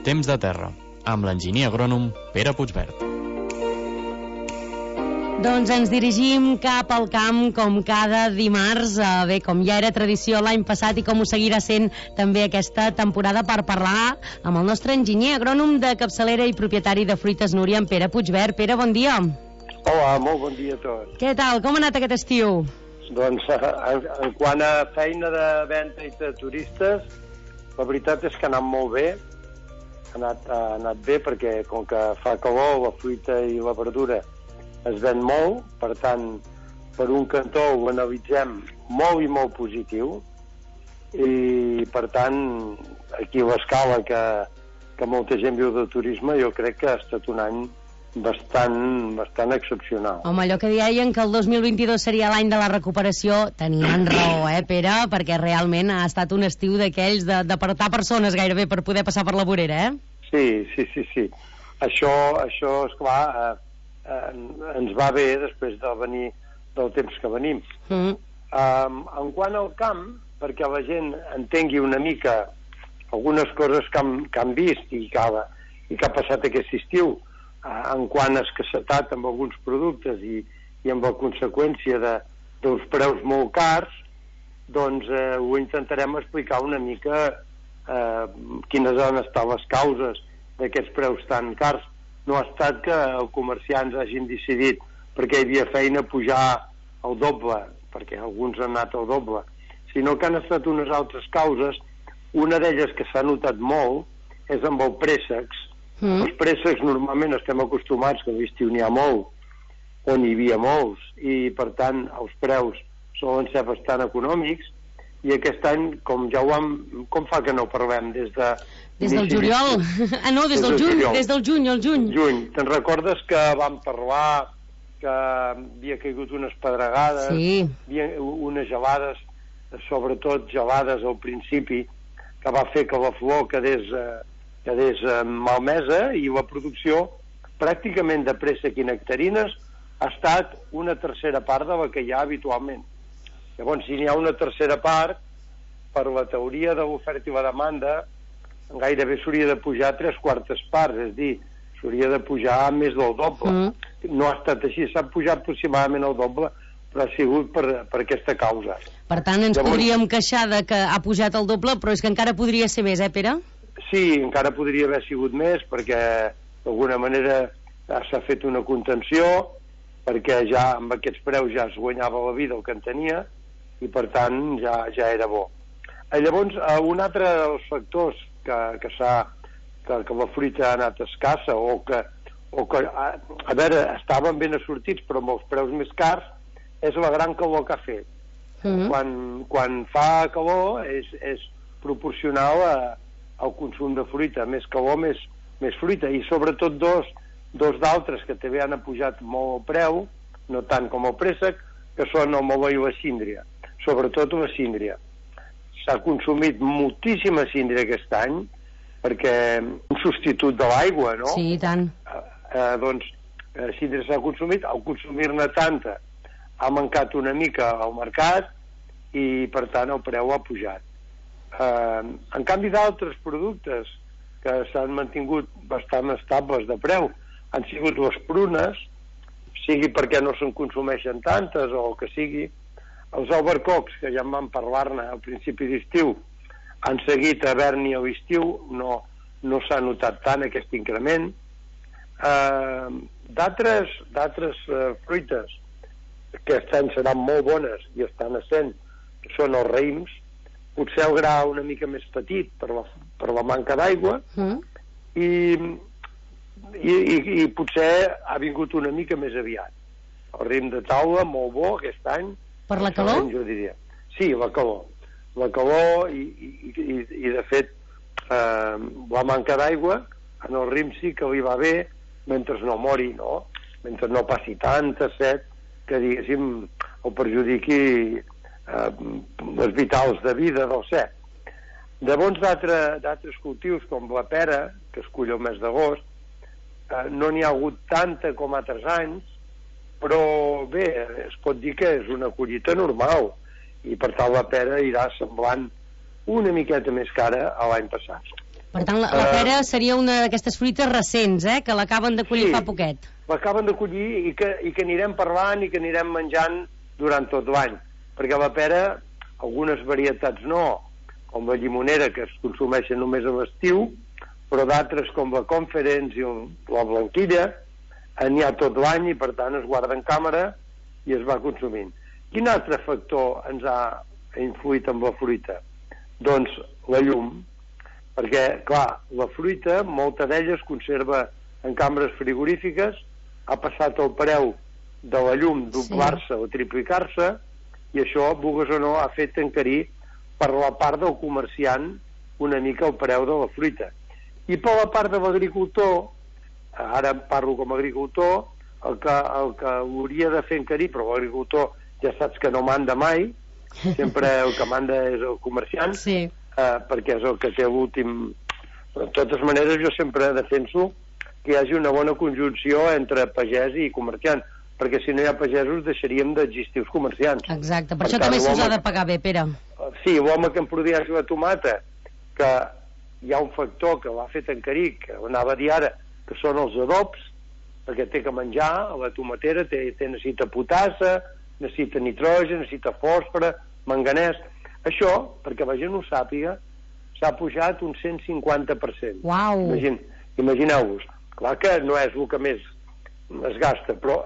Temps de terra, amb l'enginyer agrònom Pere Puigvert. Doncs ens dirigim cap al camp com cada dimarts, bé, com ja era tradició l'any passat i com ho seguirà sent també aquesta temporada, per parlar amb el nostre enginyer agrònom de capçalera i propietari de Fruites Núria, en Pere Puigvert. Pere, bon dia. Hola, molt bon dia a tots. Què tal? Com ha anat aquest estiu? Doncs en quant a feina de venda i de turistes, la veritat és que ha anat molt bé. Ha anat bé perquè com que fa calor, la fruita i la verdura es ven molt, per tant, per un cantó ho analitzem molt i molt positiu, i per tant, aquí a l'escala que molta gent viu de turisme, jo crec que ha estat un any bastant excepcional. Home, allò que deien que el 2022 seria l'any de la recuperació, tenien raó, Pere? Perquè realment ha estat un estiu d'aquells d'apartar persones gairebé per poder passar per la vorera, Sí. Això esclar, ens va bé després de venir del temps que venim. En quant al camp, perquè la gent entengui una mica algunes coses que han vist i que ha passat aquest estiu, en quant a escassetat amb alguns productes i amb la conseqüència dels preus molt cars, doncs ho intentarem explicar una mica quines han estat les causes d'aquests preus tan cars. No ha estat que els comerciants hagin decidit, perquè hi havia feina, pujar el doble, perquè alguns han anat al doble, sinó que han estat unes altres causes. Una d'elles que s'ha notat molt és amb els préssecs. Els préssecs normalment estem acostumats que a l'estiu n'hi ha molt, o n'hi havia molts, i per tant els preus solen ser bastant econòmics, i aquest any, com fa que no parlem des del juliol? No, des del juny, des del juny, al juny. Te'n recordes que vam parlar que havia caigut unes pedregades, havia unes gelades, sobretot gelades al principi, que va fer que la flor quedés malmesa, i la producció pràcticament de préssec i nectarines ha estat una tercera part de la que hi ha habitualment. Llavors, si n'hi ha una tercera part, per la teoria de l'oferta i la demanda, gairebé s'hauria de pujar 3/4 parts, és a dir, s'hauria de pujar més del doble. No ha estat així, s'ha pujat aproximadament el doble, però ha sigut per aquesta causa. Per tant, ens podríem queixar de que ha pujat el doble, però és que encara podria ser més, Pere? Sí, encara podria haver sigut més, perquè d'alguna manera s'ha fet una contenció, perquè ja amb aquests preus ja es guanyava la vida el que en tenia, i per tant ja era bo. Llavors, un altre dels factors que la fruita ha anat escassa, o que a veure, estaven ben assortits però amb els preus més cars, és la gran calor que ha fet. Quan fa calor és proporcional al consum de fruita. Més calor, més fruita, i sobretot dos d'altres que també han pujat molt el preu, no tant com el préssec, que són el meló i la síndria, sobretot la síndria. S'ha consumit moltíssima síndria aquest any, perquè un substitut de l'aigua, no? Sí, i tant. Doncs síndria s'ha consumit, al consumir-ne tanta ha mancat una mica al mercat, i per tant el preu ha pujat. En canvi, d'altres productes que s'han mantingut bastant estables de preu han sigut les prunes, sigui perquè no se'n consumeixen tantes o el que sigui. Els albercocs, que ja en vam parlar-ne al principi d'estiu, han seguit a haver-n'hi a l'estiu, no s'ha notat tant aquest increment. D'altres fruites que aquest any seran molt bones i estan essent, que són els raïms, potser el gra una mica més petit per la manca d'aigua, i potser ha vingut una mica més aviat. El raïm de taula, molt bo aquest any. Per la calor? Jo diria. Sí, la calor. La calor i de fet, la manca d'aigua en el raïm sí que li va bé, mentre no mori, no? Mentre no passi tanta set que, diguéssim, el perjudiqui les vitals de vida del cep. Llavors, d'altres cultius, com la pera, que es cull el mes d'agost, no n'hi ha hagut tanta com altres anys, però bé, es pot dir que és una collita normal, i per tant la pera irà semblant una miqueta més cara a l'any passat. Per tant, la pera seria una d'aquestes fruites recents, que l'acaben de collir fa poquet. L'acaben de collir i que anirem parlant i que anirem menjant durant tot l'any. Perquè la pera, algunes varietats no, com la llimonera, que es consumeixen només a l'estiu, però d'altres com la Conference i la blanquilla n'hi ha tot l'any i per tant es guarda en càmera i es va consumint. Quin altre factor ens ha influït amb la fruita? Doncs la llum, perquè, clar, la fruita, molta d'ella es conserva en cambres frigorífiques, ha passat el preu de la llum doblar-se o triplicar-se, i això, vulgues o no, ha fet encarir per la part del comerciant una mica el preu de la fruita. I per la part de l'agricultor, ara parlo com a agricultor, el que hauria de fer encarir, però l'agricultor ja saps que no manda mai, sempre el que manda és el comerciant, perquè és el que té l'últim... Però, de totes maneres, jo sempre defenso que hi hagi una bona conjunció entre pagès i comerciant, perquè si no hi ha pagesos deixaríem d'existir els comerciants. Exacte, per això també s'us ha de pagar bé, Pere. Sí, l'home que em produeix la tomata, que hi ha un factor que l'ha fet encarir, que ho anava a dir ara, que són els adobs, perquè té que menjar, la tomatera necessita potassa, necessita nitrogen, necessita fòsfor, manganès. Això, perquè la gent ho sàpiga, s'ha pujat un 150%. Uau! Imagineu-vos. Clar que no és el que més es gasta, però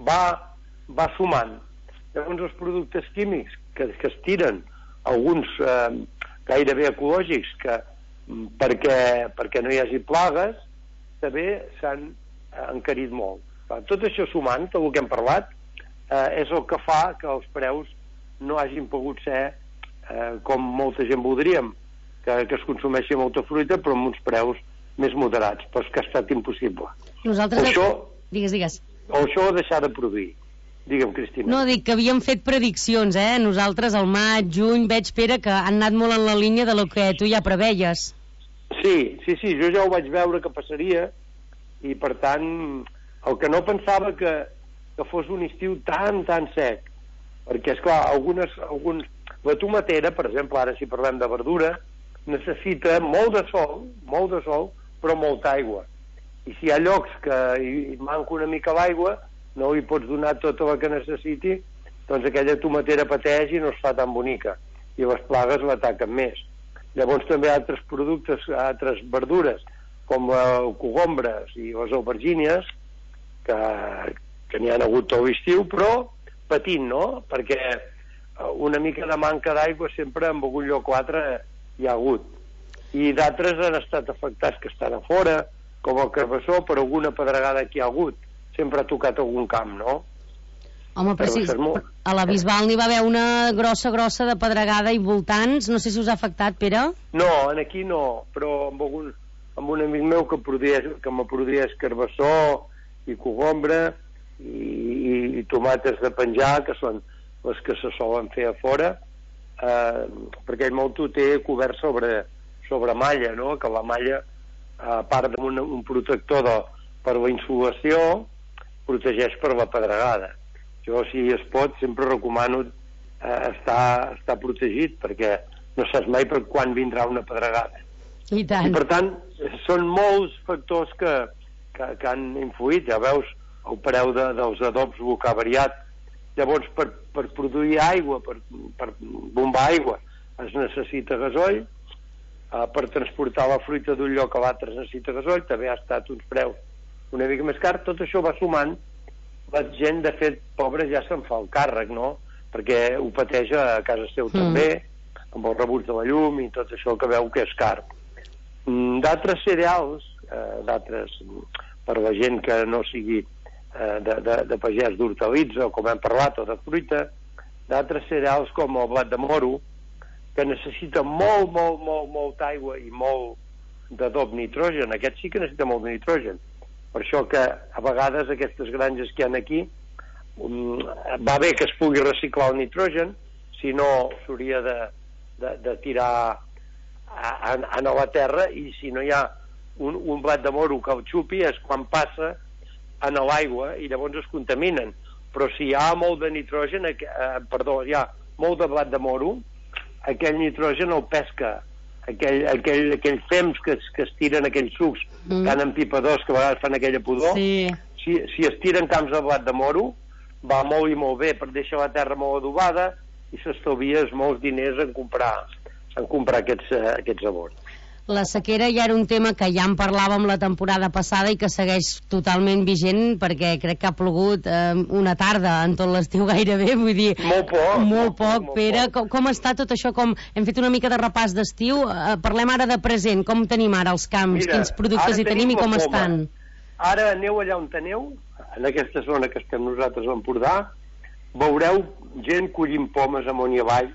va sumant. Llavors els productes químics que es tiren, alguns gairebé ecològics, que perquè no hi hagi plagues, també s'han encarit molt. Tot això sumant, tot el que hem parlat, és el que fa que els preus no hagin pogut ser com molta gent voldríem, que es consumeixi molta fruita però amb uns preus més moderats, però és que ha estat impossible. Digues. O això ho deixar de produir. Digue'm, Cristina. No, dic que havíem fet prediccions, nosaltres al maig, juny, veig, Pere, que han anat molt en la línia de lo que tu ja preveies. Sí, jo ja ho vaig veure que passaria, i per tant el que no pensava que fos un estiu tan sec, perquè esclar, la tomatera, per exemple, ara si parlem de verdura, necessita molt de sol, però molta aigua, i si hi ha llocs que hi manca una mica l'aigua, no hi pots donar tota la que necessiti, doncs aquella tomatera pateix i no es fa tan bonica, i les plagues l'ataquen més. Llavors també altres productes, altres verdures, com el cogombres i les aubergínies, que n'hi ha hagut tot l'estiu, però patint, no? Perquè una mica de manca d'aigua sempre en algun lloc o altre hi ha hagut. I d'altres han estat afectats que estan a fora, com el carbassó, per alguna pedregada que hi ha hagut. Sempre ha tocat algun camp, no? Home, precís. A la Bisbal n'hi va haver una grossa de pedregada i voltants. No sé si us ha afectat, Pere? No, aquí no, però amb un amic meu que me produeix carbassó i cogombre i tomates de penjar, que són les que se solen fer a fora, perquè ell molt ho té cobert sobre malla, no? Que la malla, a part d'un protector per la insolació, protegeix per la pedregada. Jo, si es pot, sempre recomano estar protegit, perquè no saps mai per quan vindrà una pedregada. I tant. I per tant, són molts factors que han influït. Ja veus el preu dels adobs, el que ha variat. Llavors, per produir aigua, per bombar aigua, es necessita gasoil. Per transportar la fruita d'un lloc a l'altre es necessita gasoil. També ha estat uns preus una mica més car. Tot això va sumant. La gent, de fet, pobra, ja se'n fa el càrrec, no? Perquè ho pateix a casa seu també, amb el rebuig de la llum i tot això que veu que és car. D'altres cereals, per la gent que no sigui de pagès d'hortalitza, o com hem parlat, o de fruita, d'altres cereals com el blat de moro, que necessita molta aigua i molt d'adob nitrogen. Aquest sí que necessita molt de nitrogen. Per això que a vegades aquestes granges que hi ha aquí va bé que es pugui reciclar el nitrogen, si no s'hauria de tirar a la terra, i si no hi ha un blat de moro que el xupi és quan passa a l'aigua i llavors es contaminen. Però si hi ha molt de nitrogen, hi ha molt de blat de moro, aquell nitrogen el pesca aquell fems que es tiren, aquells sucs que han empipadors que a vegades fan aquella pudor, si es tiren camps de blat de moro, va molt i molt bé, per deixar la terra molt adobada i s'estalvies molts diners en comprar aquests abons. La sequera ja era un tema que ja en parlàvem la temporada passada i que segueix totalment vigent, perquè crec que ha plogut una tarda en tot l'estiu gairebé, vull dir... Molt poc, Pere. Com està tot això? Hem fet una mica de repàs d'estiu. Parlem ara de present. Com tenim ara els camps? Quins productes hi tenim i com estan? Ara aneu allà on aneu, en aquesta zona que estem nosaltres a l'Empordà, veureu gent collint pomes amunt i avall.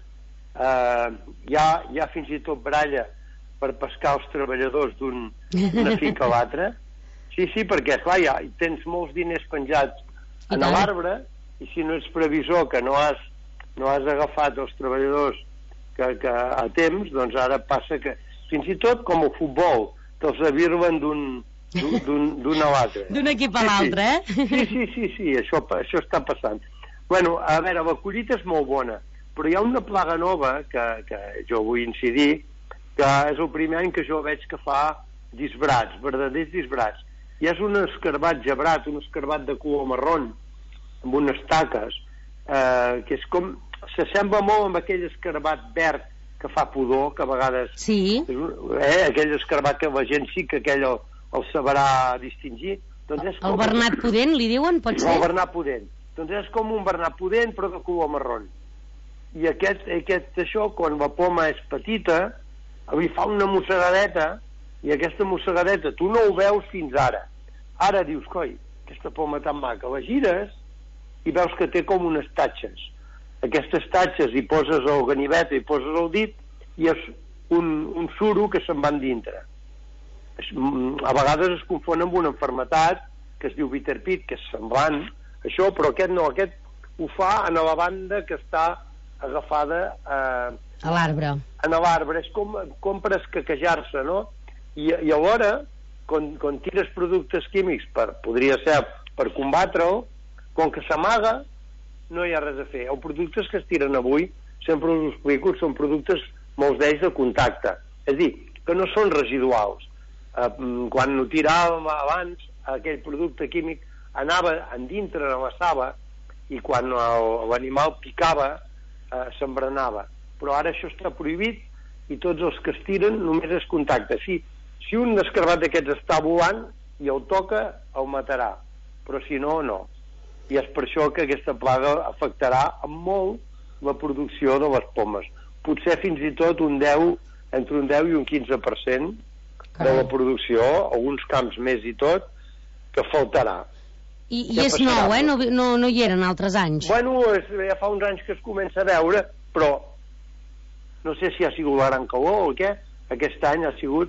Hi ha fins i tot bralla per pescar els treballadors d'una finca a l'altra. Sí, perquè, clar, ja tens molts diners penjats en l'arbre i si no ets previsor que no has agafat els treballadors que a temps, doncs ara passa que fins i tot com el futbol te'ls avirben d'un a l'altre. D'un equip a l'altre, Sí, això està passant. Bueno, a veure, la collita és molt bona, però hi ha una plaga nova que jo vull incidir, que és el primer any que jo veig que fa disbrats, verdaders disbrats. I és un escarbat gebrat, un escarbat de color marron, amb unes taques, que és com... s'assembla molt amb aquell escarbat verd que fa pudor, que a vegades... Sí. Aquell escarbat que la gent sí que aquell el sabrà distingir. Doncs és el bernat pudent, li diuen, pot ser? El bernat pudent. Doncs és com un bernat pudent, però de color marron. I això, quan la poma és petita, li fa una mossegadeta, i aquesta mossegadeta tu no ho veus fins ara. Ara dius, coi, aquesta poma tan maca, la gires i veus que té com unes tatxes. Aquestes tatxes hi poses el ganivet, hi poses el dit, i és un suro que se'n van dintre. A vegades es confon amb una malaltia que es diu Bitterpit, que és semblant, això, però aquest no, aquest ho fa en la banda que està agafada a l'arbre. En l'arbre, és com per escaquejar-se, no? I alhora, quan tires productes químics, podria ser per combatre-ho, com que s'amaga, no hi ha res a fer. Els productes que es tiren avui, sempre us explico, són productes, molts d'ells, de contacte. És a dir, que no són residuals. Quan ho tiràvem abans, aquell producte químic anava endintre de la saba i quan l'animal picava, s'embranava. Però ara això està prohibit i tots els que es tiren només és contacte. Si un escarbat d'aquests està volant i el toca, el matarà, però si no, no. I és per això que aquesta plaga afectarà molt la producció de les pomes. Potser fins i tot entre un 10 i un 15% de la producció, alguns camps més i tot, que faltarà. I és nou, no hi eren altres anys? Bueno, ja fa uns anys que es comença a veure, però no sé si ha sigut la gran calor o què, aquest any ha sigut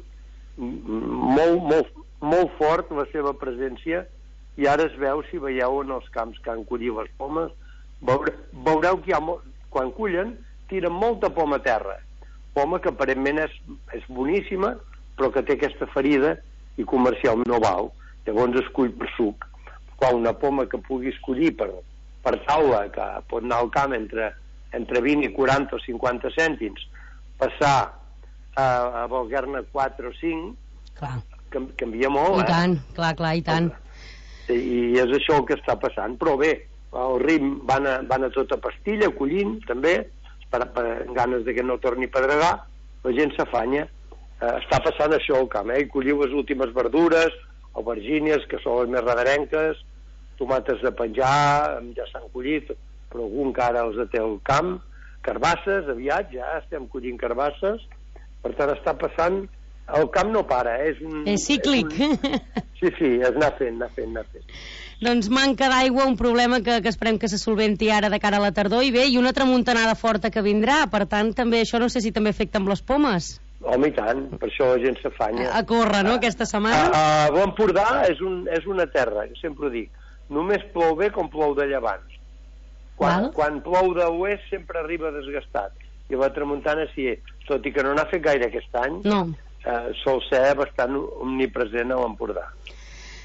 molt fort la seva presència i ara es veu, si veieu en els camps que han collit les pomes, veureu que quan cullen tiren molta poma a terra, poma que aparentment és boníssima però que té aquesta ferida i comercialment no val, llavors es cull per suc. Quan una poma que puguis collir per taula, que pot anar al camp entre 20 i 40 o 50 cèntims, passar a valguer-ne 4 o 5, canvia molt. I tant, clar, i tant. I és això el que està passant. Però bé, el ritme van a tota pastilla, collint, també, per ganes de que no torni a pedregar, la gent s'afanya. Està passant això al camp, i colliu les últimes verdures, aubergínies, que són les més radarenques, tomates de penjar, ja s'han collit, però algun que ara els té al camp, carbasses, aviat ja estem collint carbasses, per tant està passant, el camp no para, és cíclic. Sí, és anar fent. Doncs manca d'aigua, un problema que esperem que se solventi ara de cara a la tardor, i bé, i una tramuntanada forta que vindrà, per tant també això no sé si també afecta amb les pomes. Home, i tant, per això la gent s'afanya. A córrer, no?, aquesta setmana? A l'Empordà és una terra, jo sempre ho dic, només plou bé com plou de llevants. Quan plou de l'oest sempre arriba desgastat, i la tramuntana sí, tot i que no n'ha fet gaire aquest any, sol ser bastant omnipresent a l'Empordà.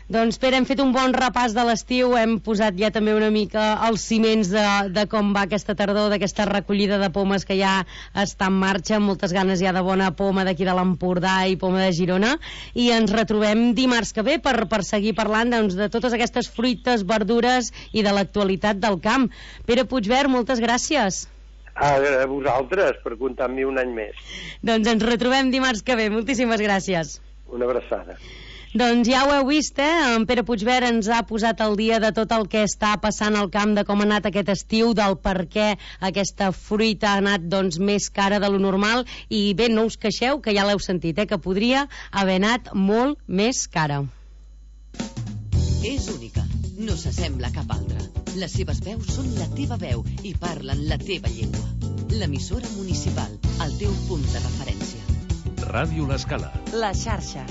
Doncs Pere, hem fet un bon repàs de l'estiu, hem posat ja també una mica els ciments de com va aquesta tardor, d'aquesta recollida de pomes que ja està en marxa, amb moltes ganes ja de bona poma d'aquí de l'Empordà i poma de Girona, i ens retrobem dimarts que ve per seguir parlant doncs, de totes aquestes fruites, verdures i de l'actualitat del camp. Pere Puigvert, moltes gràcies. A vosaltres, per comptar amb mi un any més. Doncs ens retrobem dimarts que ve. Moltíssimes gràcies. Una abraçada. Doncs ja ho heu vist, en Pere Puigvert ens ha posat al dia de tot el que està passant al camp, de com ha anat aquest estiu, del per què aquesta fruita ha anat doncs, més cara de lo normal, i bé, no us queixeu, que ja l'heu sentit, que podria haver anat molt més cara. És única, no s'assembla a cap altra. Les seves veus són la teva veu i parlen la teva llengua. L'emissora municipal, el teu punt de referència. Ràdio L'Escala. La xarxa.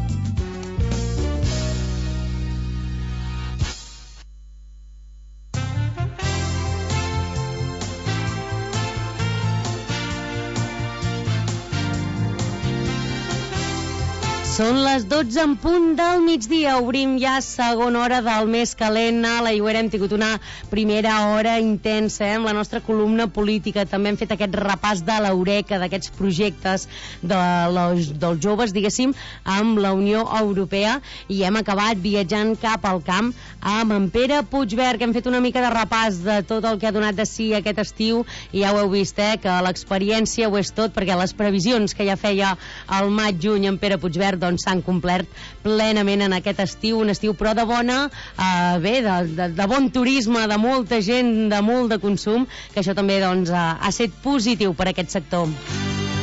Són les 12 en punt del migdia. Obrim ja segona hora del mes calent a la Iuera. Hem tingut una primera hora intensa amb la nostra columna política. També hem fet aquest repàs de l'Eureka, d'aquests projectes dels joves, diguéssim, amb la Unió Europea, i hem acabat viatjant cap al camp amb en Pere Puigvert, que hem fet una mica de repàs de tot el que ha donat de si aquest estiu, i ja ho heu vist, que l'experiència ho és tot, perquè les previsions que ja feia al maig-juny en Pere Puigvert doncs s'han complert plenament en aquest estiu, un estiu però de bona, de bon turisme, de molta gent, de molt de consum, que això també doncs ha estat positiu per a aquest sector.